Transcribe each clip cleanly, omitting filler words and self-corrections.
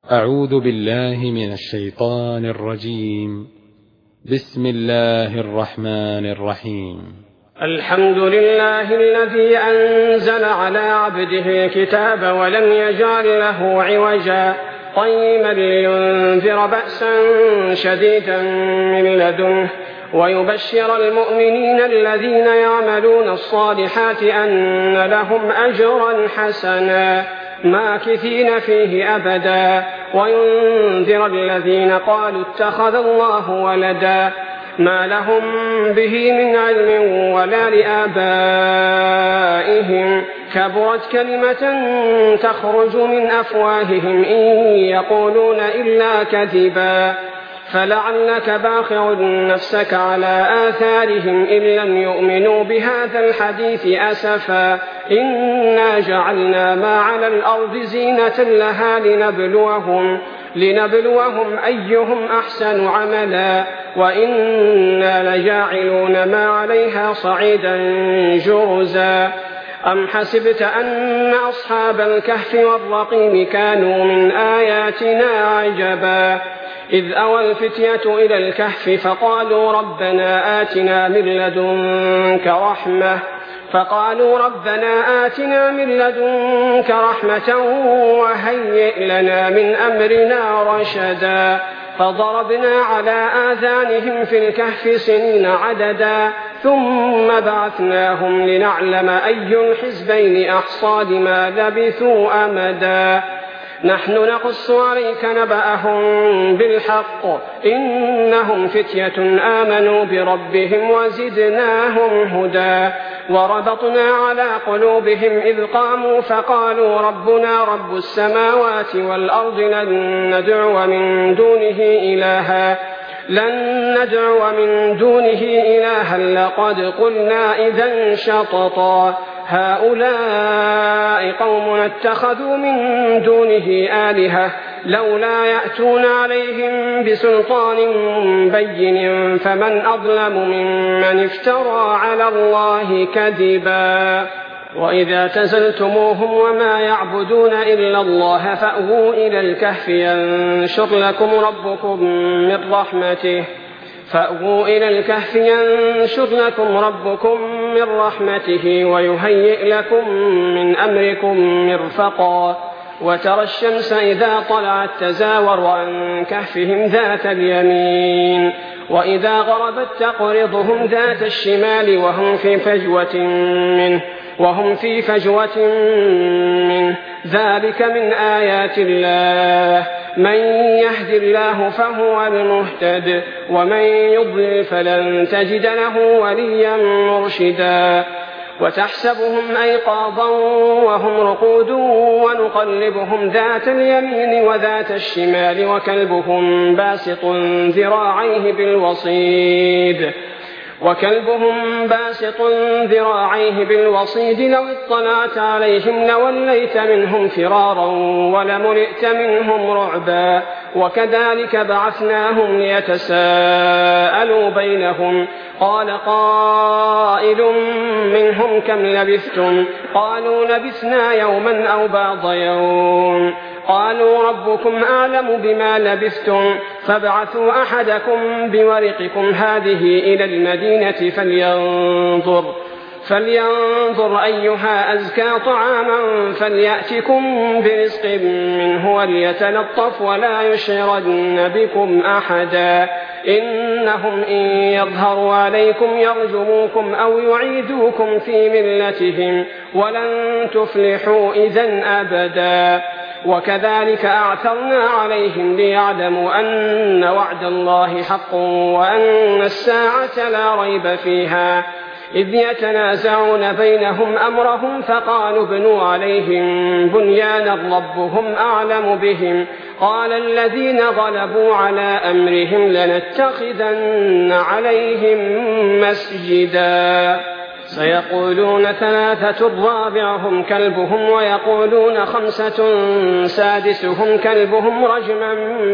أعوذ بالله من الشيطان الرجيم. بسم الله الرحمن الرحيم. الحمد لله الذي أنزل على عبده الكتاب ولم يجعل له عوجا قيما لينذر بأسا شديدا من لدنه ويبشر المؤمنين الذين يعملون الصالحات أن لهم أجرا حسنا ماكثين فيه أبدا وينذر الذين قالوا اتخذ الله ولدا ما لهم به من علم ولا لآبائهم كبرت كلمة تخرج من أفواههم إن يقولون إلا كذبا فلعلك باخع نفسك على آثارهم إن لم يؤمنوا بهذا الحديث أسفا إنا جعلنا ما على الأرض زينة لها لنبلوهم أيهم أحسن عملا وإنا لجاعلون ما عليها صعيدا جرزا أم حسبت أن أصحاب الكهف والرقيم كانوا من آياتنا عجبا إذ أوى الفتية إلى الكهف فقالوا ربنا آتنا من لدنك رحمة وهيئ لنا من أمرنا رشدا فضربنا على آذانهم في الكهف سنين عددا ثم بعثناهم لنعلم أي الحزبين أحصى لما لبثوا أمدا نحن نقص عليك نبأهم بالحق إنهم فتية آمنوا بربهم وزدناهم هدى وربطنا على قلوبهم إذ قاموا فقالوا ربنا رب السماوات والأرض لن ندعو من دونه إلها لقد قلنا إذا شططا هؤلاء قوم اتخذوا من دونه آلهة لولا يأتون عليهم بسلطان بين فمن أظلم ممن افترى على الله كذبا وإذا اعتزلتموهم وما يعبدون إلا الله فأووا إلى الكهف ينشر لكم ربكم من رحمته ويهيئ لكم من أمركم مرفقا وترى الشمس إذا طلعت تزاور عن كهفهم ذات اليمين وإذا غربت تقرضهم ذات الشمال وهم في فجوة منه ذلك من آيات الله من يهد الله فهو المهتد ومن يضلل فلن تجد له وليا مرشدا وتحسبهم أيقاظا وهم رقود ونقلبهم ذات اليمين وذات الشمال وكلبهم باسط ذراعيه بالوصيد لو اطلعت عليهم لوليت منهم فرارا ولملئت منهم رعبا وكذلك بعثناهم ليتساءلوا بينهم قال قائل منهم كم لبثتم قالوا لبثنا يوما أو بعض يوم قالوا ربكم أعلم بما لبثتم فابعثوا أحدكم بورقكم هذه إلى المدينة فلينظر أيها أزكى طعاما فليأتكم برزق منه وليتلطف ولا يشعرن بكم أحدا إنهم إن يظهروا عليكم يرجموكم أو يعيدوكم في ملتهم ولن تفلحوا إذن أبدا وكذلك أعثرنا عليهم ليعلموا أن وعد الله حق وأن الساعة لا ريب فيها إذ يتنازعون بينهم أمرهم فقالوا ابنوا عليهم بنيانا ربهم أعلم بهم قال الذين غلبوا على أمرهم لنتخذن عليهم مسجدا سيقولون 3 رابعهم كلبهم ويقولون 5 سادسهم كلبهم رجما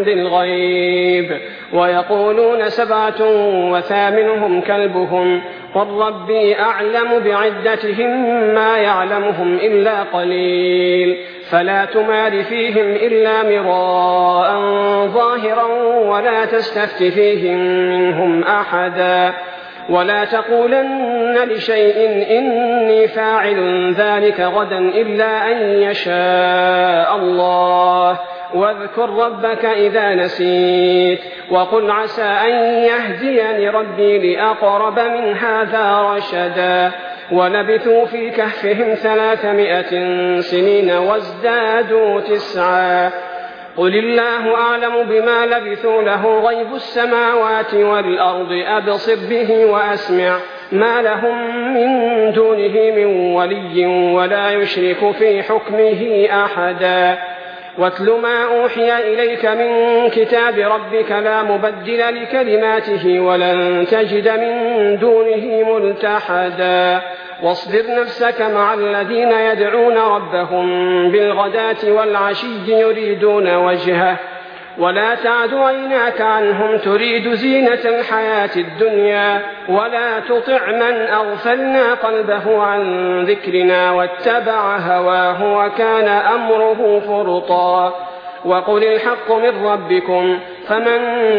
بالغيب ويقولون 7 وثامنهم كلبهم قل ربي أعلم بعدتهم ما يعلمهم إلا قليل فلا تمار فيهم إلا مراء ظاهرا ولا تستفت فيهم منهم أحدا ولا تقولن لشيء إني فاعل ذلك غدا إلا أن يشاء الله واذكر ربك إذا نسيت وقل عسى أن يهديني ربي لأقرب من هذا رشدا ولبثوا في كهفهم 300 سنين وازدادوا 9 قل الله أعلم بما لبثوا له غيب السماوات والأرض أبصر به وأسمع ما لهم من دونه من ولي ولا يشرك في حكمه أحدا واتل ما أوحي إليك من كتاب ربك لا مبدل لكلماته ولن تجد من دونه ملتحدا واصبر نفسك مع الذين يدعون ربهم بالغداة والعشي يريدون وجهه ولا تعد عيناك عنهم تريد زينة الحياة الدنيا ولا تطع من أغفلنا قلبه عن ذكرنا واتبع هواه وكان أمره فرطا وقل الحق من ربكم فمن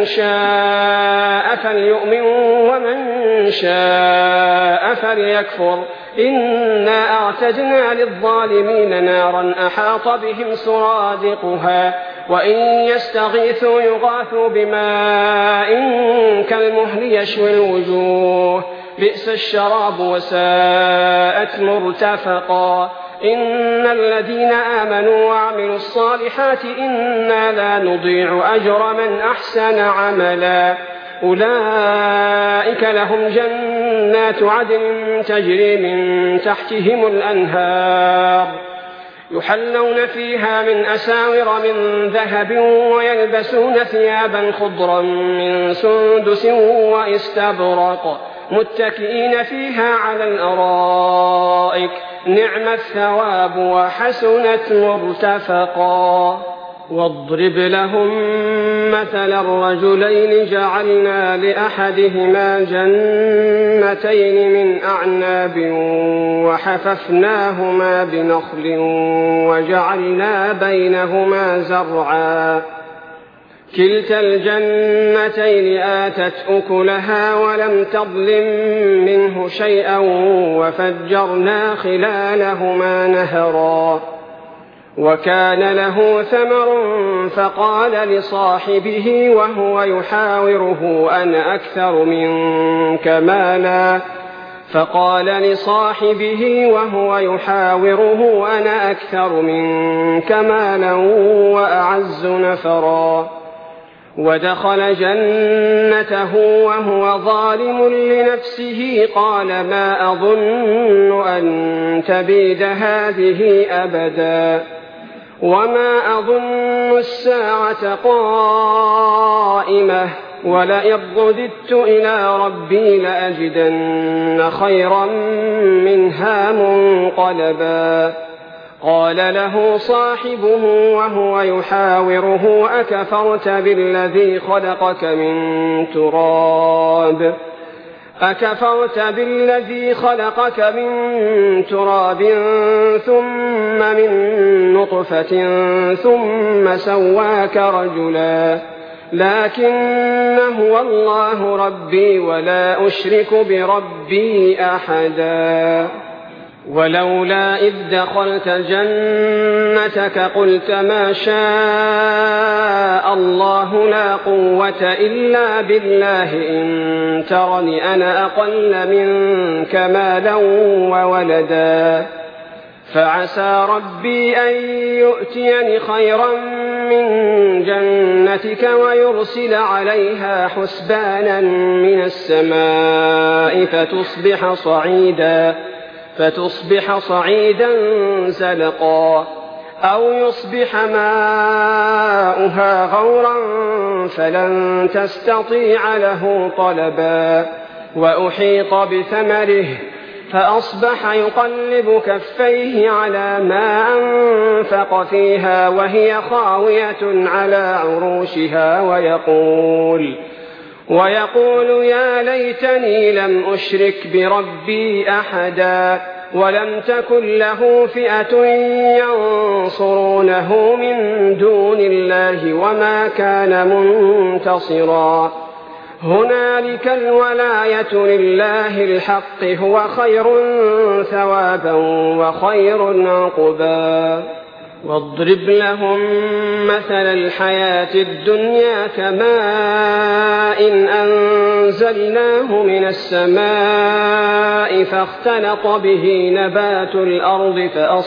شاء فليؤمن ومن شاء فليكفر إنا أعتدنا للظالمين نارا أحاط بهم سرادقها وإن يستغيثوا يغاثوا بماء كالمهل يشوي الوجوه بئس الشراب وساءت مرتفقا إن الذين آمنوا وعملوا الصالحات إنا لا نضيع أجر من أحسن عملا أولئك لهم جنات عدن تجري من تحتهم الأنهار يحلون فيها من أساور من ذهب ويلبسون ثيابا خضرا من سندس واستبرق متكئين فيها على الأرائك نعم الثواب وحسنت مرتفقا واضرب لهم مثل الرجلين جعلنا لأحدهما جنتين من أعناب وحففناهما بنخل وجعلنا بينهما زرعا كلتا الجنتين آتت أكلها ولم تظلم منه شيئا وفجرنا خلالهما نهرا وكان له ثمر فقال لصاحبه وهو يحاوره أنا أكثر منك مالا وأعز نفرا ودخل جنته وهو ظالم لنفسه قال ما أظن أن تبيد هذه أبدا وما أظن الساعة قائمة ولئن رددت إلى ربي لأجدن خيرا منها منقلبا قال له صاحبه وهو يحاوره أكفرت بالذي خلقك من تراب ثم من نطفة ثم سواك رجلا لكن هو الله ربي ولا أشرك بربي أحدا ولولا إذ دخلت جنتك قلت ما شاء الله لا قوة إلا بالله إن ترني أنا أقل منك مالا وولدا فعسى ربي أن يؤتيني خيرا من جنتك ويرسل عليها حسبانا من السماء فتصبح صعيدا زلقا أو يصبح ماؤها غورا فلن تستطيع له طلبا وأحيط بثمره فأصبح يقلب كفيه على ما أنفق فيها وهي خاوية على عروشها ويقول يا ليتني لم أشرك بربي أحدا ولم تكن له فئة ينصرونه من دون الله وما كان منتصرا هنالك الولاية لله الحق هو خير ثوابا وخير عقبا واضرب لهم مثل الحياة الدنيا كماء أنزلناه من السماء فاختلط به نبات الأرض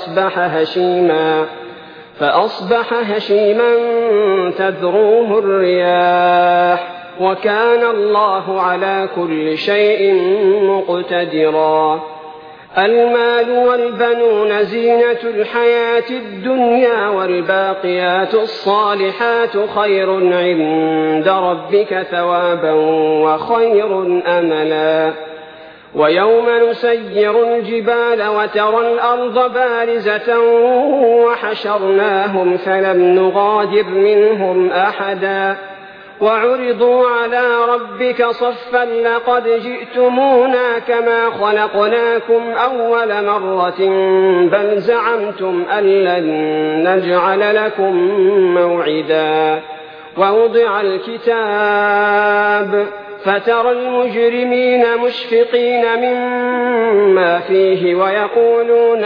فأصبح هشيما تذروه الرياح وكان الله على كل شيء مقتدرا المال والبنون زينة الحياة الدنيا والباقيات الصالحات خير عند ربك ثوابا وخير أملا ويوم نسير الجبال وترى الأرض بارزة وحشرناهم فلم نغادر منهم أحدا وعرضوا على ربك صفا لقد جئتمونا كما خلقناكم أول مرة بل زعمتم أن لن نجعل لكم موعدا ووضع الكتاب فترى المجرمين مشفقين مما فيه ويقولون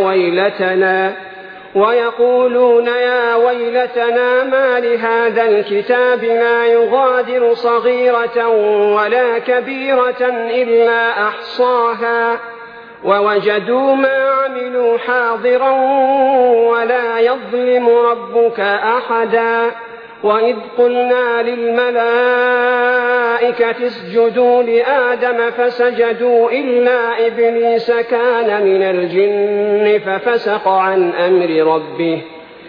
يا ويلتنا ما لهذا الكتاب لا يغادر صغيرة ولا كبيرة إلا أحصاها ووجدوا ما عملوا حاضرا ولا يظلم ربك أحدا وإذ قلنا للملائكة اسجدوا لآدم فسجدوا إلا إبليس كان من الجن ففسق عن أمر ربه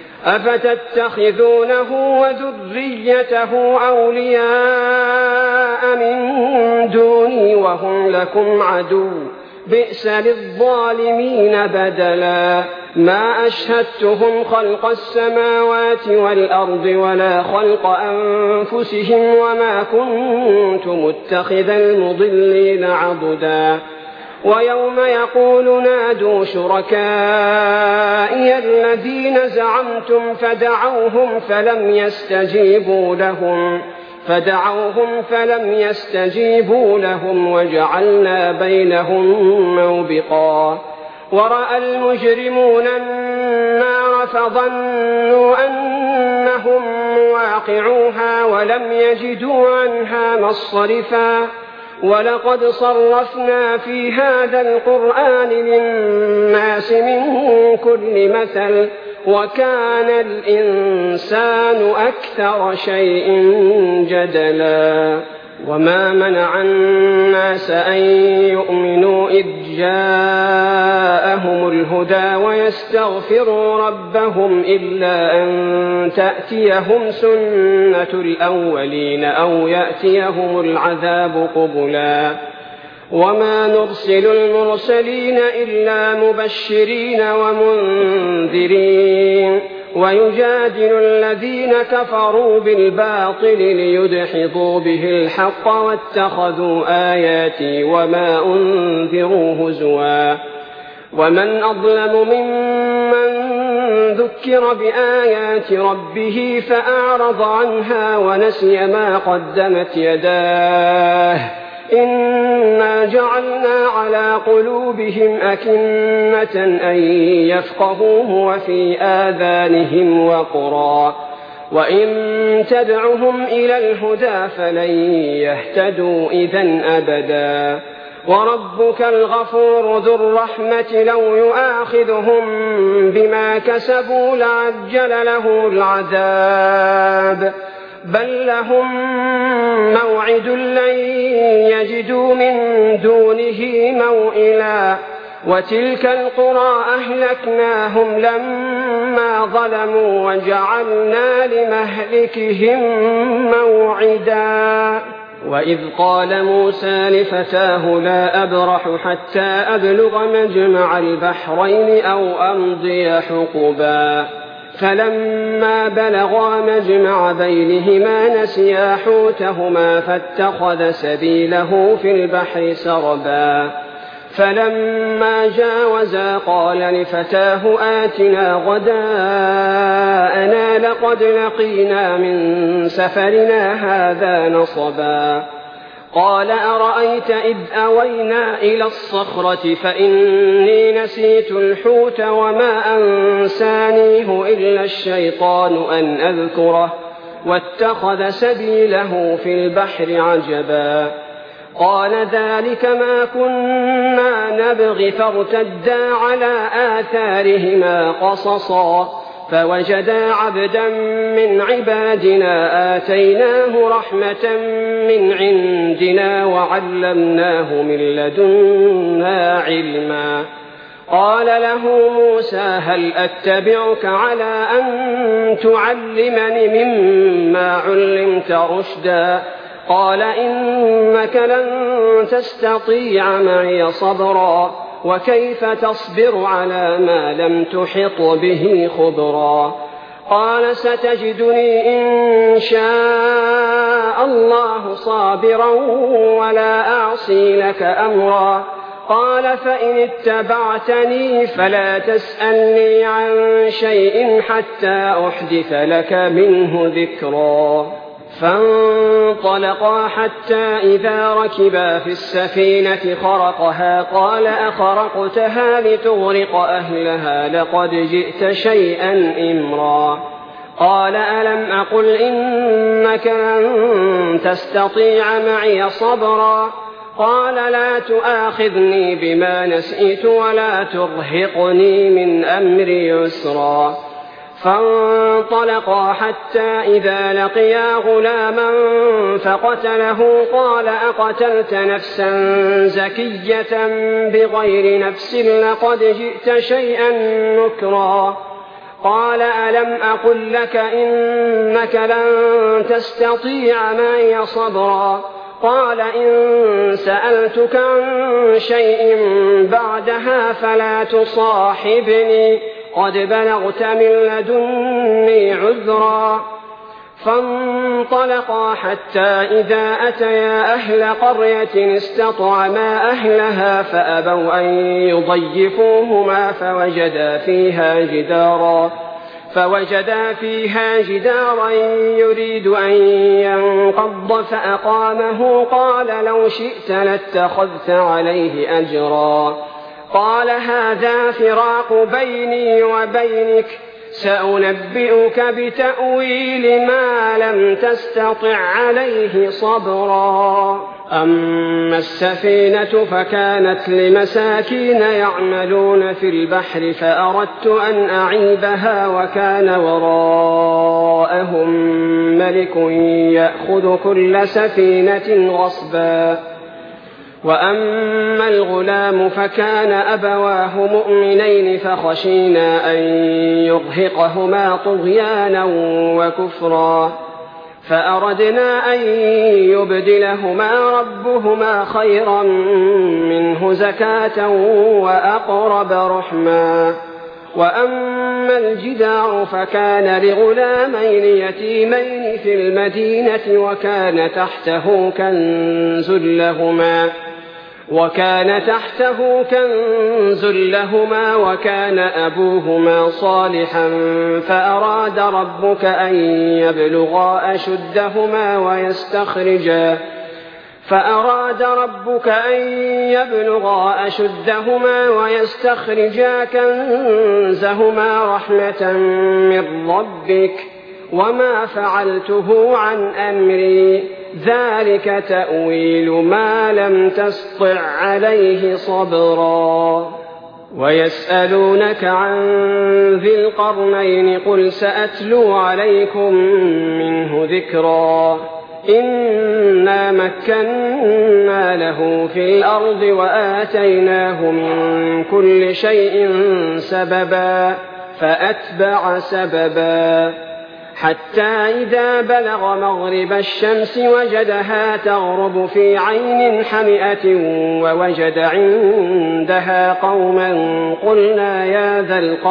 أفتتخذونه وذريته أولياء من دوني وهم لكم عدو بئس للظالمين بدلا ما أشهدتهم خلق السماوات والأرض ولا خلق أنفسهم وما كنت متخذ المضلين عضدا ويوم يقول نادوا شركائي الذين زعمتم فدعوهم فلم يستجيبوا لهم وجعلنا بينهم موبقا ورأى المجرمون النار فظنوا أنهم واقعوها ولم يجدوا عنها مصرفا ولقد صرفنا في هذا القرآن للناس من كل مثل وكان الإنسان أكثر شيء جدلا وما منع الناس أن يؤمنوا إذ جاءهم الهدى ويستغفروا ربهم إلا أن تأتيهم سنة الأولين أو يأتيهم العذاب قبلا وما نرسل المرسلين إلا مبشرين ومنذرين ويجادل الذين كفروا بالباطل ليدحضوا به الحق واتخذوا آياتي وما أنذروا هزوا ومن أظلم ممن ذكر بآيات ربه فأعرض عنها ونسي ما قدمت يداه إنا جعلنا على قلوبهم أكنة أن يفقهوه وفي آذانهم وقرا وإن تدعهم إلى الهدى فلن يهتدوا إذن أبدا وربك الغفور ذو الرحمة لو يؤاخذهم بما كسبوا لعجل له العذاب بل لهم موعد لن يجدوا من دونه موئلا وتلك القرى أهلكناهم لما ظلموا وجعلنا لمهلكهم موعدا وإذ قال موسى لفتاه لا أبرح حتى أبلغ مجمع البحرين أو أمضي حقبا فلما بلغا مجمع بينهما نسيا حوتهما فاتخذ سبيله في البحر سربا فلما جاوزا قال لفتاه آتنا غداءنا لقد لقينا من سفرنا هذا نصبا قال أرأيت إذ أوينا إلى الصخرة فإني نسيت الحوت وما أنسانيه إلا الشيطان أن أذكره واتخذ سبيله في البحر عجبا قال ذلك ما كنا نبغي فارتدا على آثارهما قصصا فوجدا عبدا من عبادنا آتيناه رحمة من عندنا وعلمناه من لدنا علما قال له موسى هل أتبعك على أن تعلمني مما علمت رشدا قال إنك لن تستطيع معي صبرا وكيف تصبر على ما لم تحط به خبرا قال ستجدني إن شاء الله صابرا ولا أعصي لك أمرا قال فإن اتبعتني فلا تسألني عن شيء حتى أحدث لك منه ذكرا فانطلقا حتى إذا ركبا في السفينة خرقها قال أخرقتها لتغرق أهلها لقد جئت شيئا إمرا قال ألم أقل إنك لن تستطيع معي صبرا قال لا تؤاخذني بما نسيت ولا ترهقني من أمري يسرا فانطلقا حتى إذا لقيا غلاما فقتله قال أقتلت نفسا زكية بغير نفس لقد جئت شيئا نكرا قال ألم أقل لك إنك لن تستطيع معي صبرا قال إن سألتك عن شيء بعدها فلا تصاحبني قد بلغت من لدني عذرا فانطلقا حتى إذا أتيا أهل قرية استطعما أهلها فأبوا أن يضيفوهما فوجدا فيها جدارا يريد أن ينقض فأقامه قال لو شئت لاتخذت عليه أجرا قال هذا فراق بيني وبينك سأنبئك بتأويل ما لم تستطع عليه صبرا أما السفينة فكانت لمساكين يعملون في البحر فأردت أن أعيبها وكان وراءهم ملك يأخذ كل سفينة غصبا وأما الغلام فكان أبواه مؤمنين فخشينا أن يرهقهما طغيانا وكفرا فأردنا أن يبدلهما ربهما خيرا منه زكاة وأقرب رحما وأما الجدار فكان لغلامين يتيمين في المدينة وكان تحته كنز لهما وكان أبوهما صالحا فأراد ربك أن يبلغا أشدهما ويستخرجا كنزهما رحمة من ربك وما فعلته عن أمري ذلك تأويل ما لم تسطع عليه صبرا ويسألونك عن ذي القرنين قل سأتلو عليكم منه ذكرا إنا مكنا له في الأرض وآتيناه من كل شيء سببا فأتبع سببا حتى إذا بلغ مغرب الشمس وجدها تغرب في عين حمئة ووجد عندها قوما قلنا يا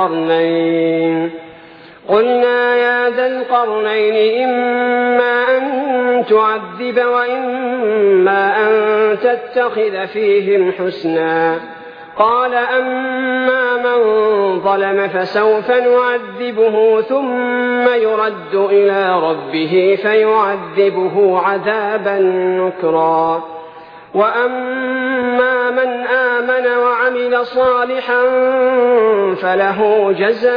ذا القرنين إما أن تعذب وإما أن تتخذ فيهم حسنا. قال أما من ظلم فسوف نعذبه ثم يرد إلى ربه فيعذبه عذابا نكرا. وأما من آمن وعمل صالحا فله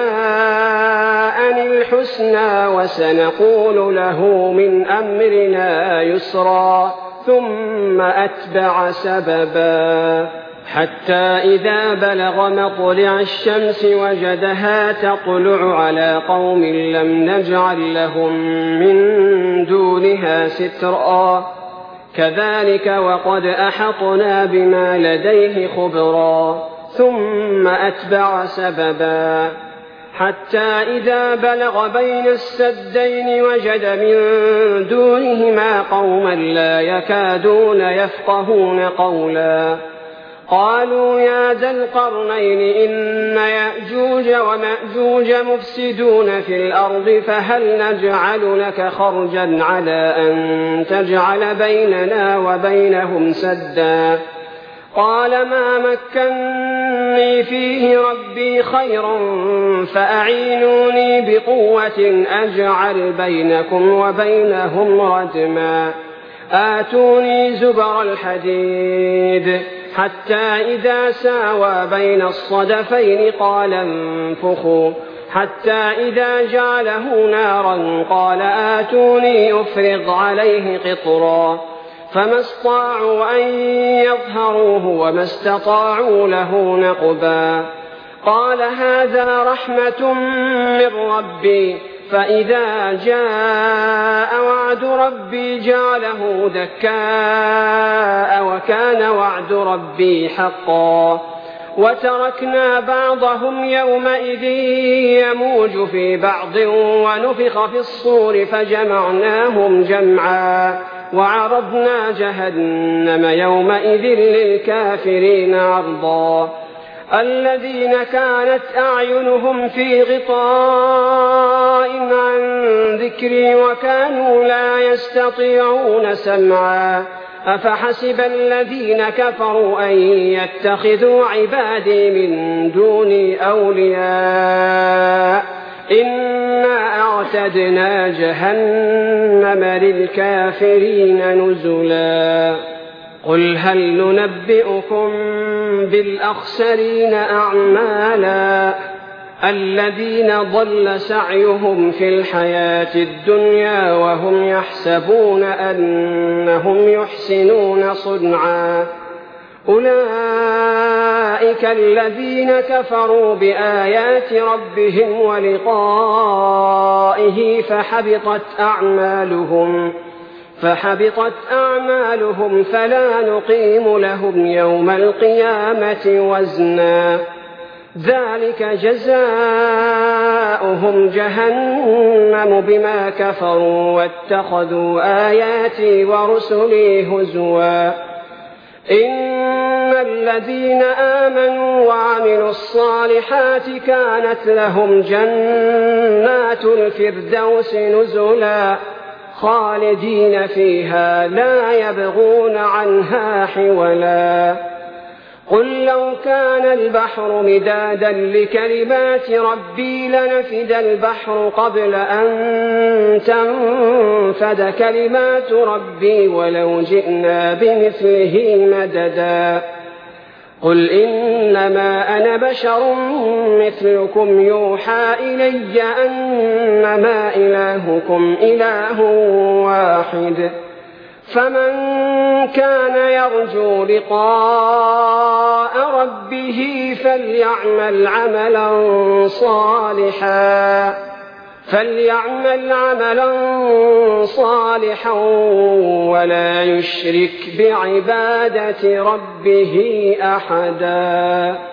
جزاء الحسنى وسنقول له من أمرنا يسرا. ثم أتبع سببا حتى إذا بلغ مطلع الشمس وجدها تطلع على قوم لم نجعل لهم من دونها سترا. كذلك وقد أحطنا بما لديه خبرا. ثم أتبع سببا حتى إذا بلغ بين السدين وجد من دونهما قوما لا يكادون يفقهون قولا. قالوا يا ذا القرنين إن يأجوج ومأجوج مفسدون في الأرض فهل نجعل لك خرجا على أن تجعل بيننا وبينهم سدا. قال ما مكني فيه ربي خيرا فأعينوني بقوة أجعل بينكم وبينهم ردما. آتوني زبر الحديد حتى إذا ساوى بين الصدفين قال انفخوا حتى إذا جعله نارا قال آتوني أفرغ عليه قطرا. فما استطاعوا أن يظهروه وما استطاعوا له نقبا. قال هذا رحمة من ربي فإذا جاء وعد ربي جعله دكاء وكان وعد ربي حقا. وتركنا بعضهم يومئذ يموج في بعض ونفخ في الصور فجمعناهم جمعا وعرضنا جهنم يومئذ للكافرين عرضا. الذين كانت أعينهم في غطاء عن ذكري وكانوا لا يستطيعون سمعا. أفحسب الذين كفروا أن يتخذوا عبادي من دوني أولياء إنا أعتدنا جهنم للكافرين نزلا. قل هل ننبئكم بالأخسرين أعمالا الذين ضل سعيهم في الحياة الدنيا وهم يحسبون أنهم يحسنون صنعا. أولئك الذين كفروا بآيات ربهم ولقائه فحبطت أعمالهم فلا نقيم لهم يوم القيامة وزنا. ذلك جزاؤهم جهنم بما كفروا واتخذوا آياتي ورسلي هزوا. إن الذين آمنوا وعملوا الصالحات كانت لهم جنات الفردوس نزلا خالدين فيها لا يبغون عنها حولا. قل لو كان البحر مدادا لكلمات ربي لنفد البحر قبل أن تنفد كلمات ربي ولو جئنا بمثله مددا. قل إنما أنا بشر مثلكم يوحى إلي أنما إلهكم إله واحد. فمن كان يرجو لقاء ربه فليعمل عملا صالحا ولا يشرك بعبادة ربه أحدا.